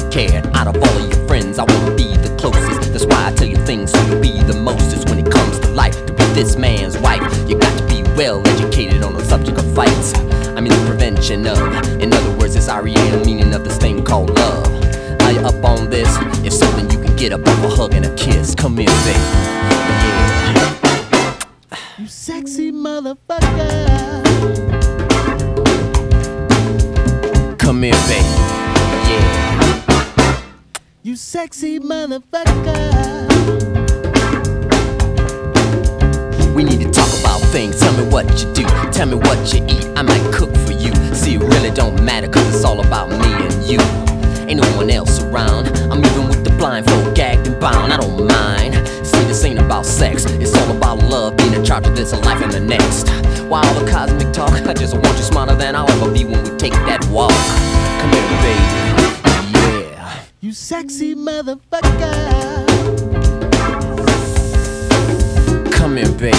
cared. Out of all of your friends, I wanna be the closest. That's why I tell you things so you'll be the mostest. When it comes to life, to be this man's wife, you got to be well educated on the subject of fights. I mean the prevention of, in other words, it's REM, meaning of this thing called love. Are you up on this? If so, then you can get up off a hug and a kiss. Come here, baby. Yeah. You sexy motherfucker. Come here, baby. Yeah. You sexy motherfucker. We need to talk about things. Tell me what you do, tell me what you eat. I might cook for you. See, it really don't matter, cause it's all about me and you. Ain't no one else around. I'm even with the blindfold, gagged and bound. I don't mind. See, this ain't about sex. It's all about love, being in charge of this and life and the next. Why all the cosmic talk? I just want you smarter than I'll ever be when we take that walk. Come here, baby. Yeah. You sexy motherfucker. Come here, baby.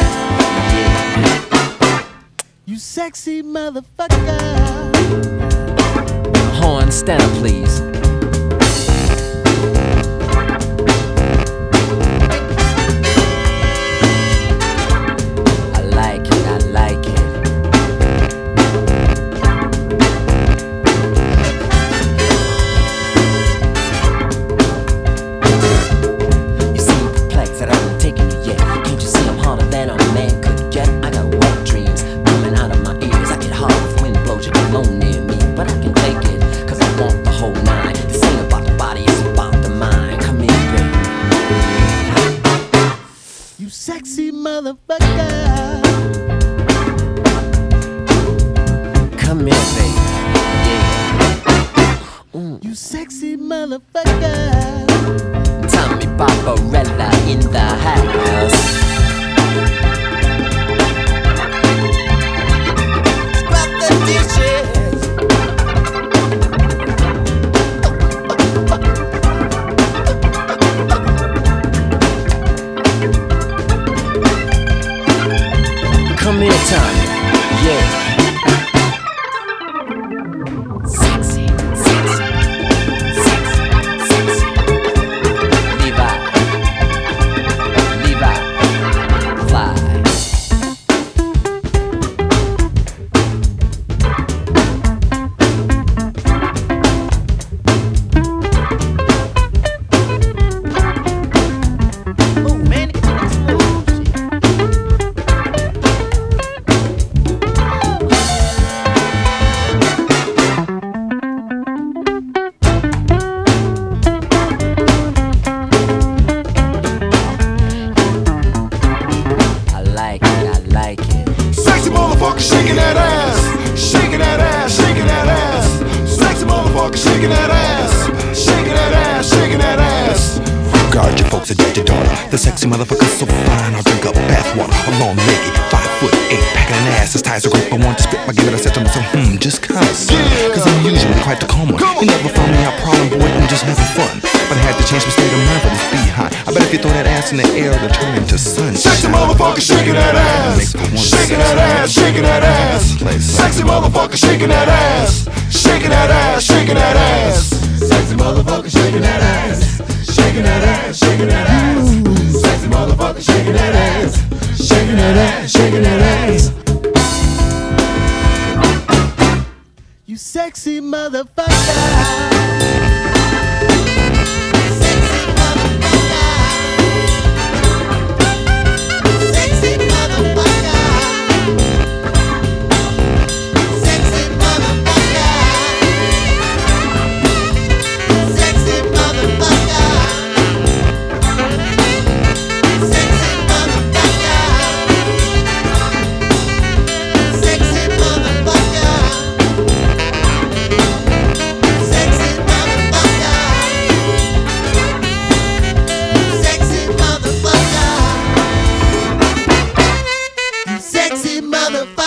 Yeah. You sexy motherfucker. Horn, stand up, please. I like it, I like it. You seem perplexed that I haven't taken you yet. Can't you see I'm harder than a man could get? I got wet dreams coming out of my ears. I get hard if wind blows you alone near me, but I can take it, cause I want the whole nine. This ain't about the body, it's about the mind. Come here, baby. You sexy motherfucker. Come here, baby. Yeah. You sexy motherfucker. Tommy Barbarella in the house. Scrap the dishes. Come here, Tommy. Yeah. Sexy, sexy, sexy, sexy. Levi, fly. Oh man, it can explode. I like it. Sexy motherfucker shaking that ass, shaking that ass, shaking that ass. Sexy motherfucker shaking that ass, shaking that ass, shaking that ass. Guard your folks, adopt your daughter. The sexy motherfucker's so fine, I'll drink up bathwater. A long legged, 5'8", packing an ass. His ties are great, but want to spit my give it. I said to myself, just cause. Cause I'm usually quite the calm one. You never found me out problem, boy, I'm just having fun. But I had to change my state of mind for this behind. I bet if you throw that ass in the air, it'll turn into sunshine. Sexy motherfucker shaking that ass, shaking that ass, shaking that ass. Sexy motherfucker shaking that ass, shaking that ass, shaking that ass. Sexy motherfucker shaking that ass, shaking that ass, shaking that ass. Sexy motherfucker shaking that ass, shaking that ass, shaking that ass. You sexy motherfucker. Sexy motherfucker.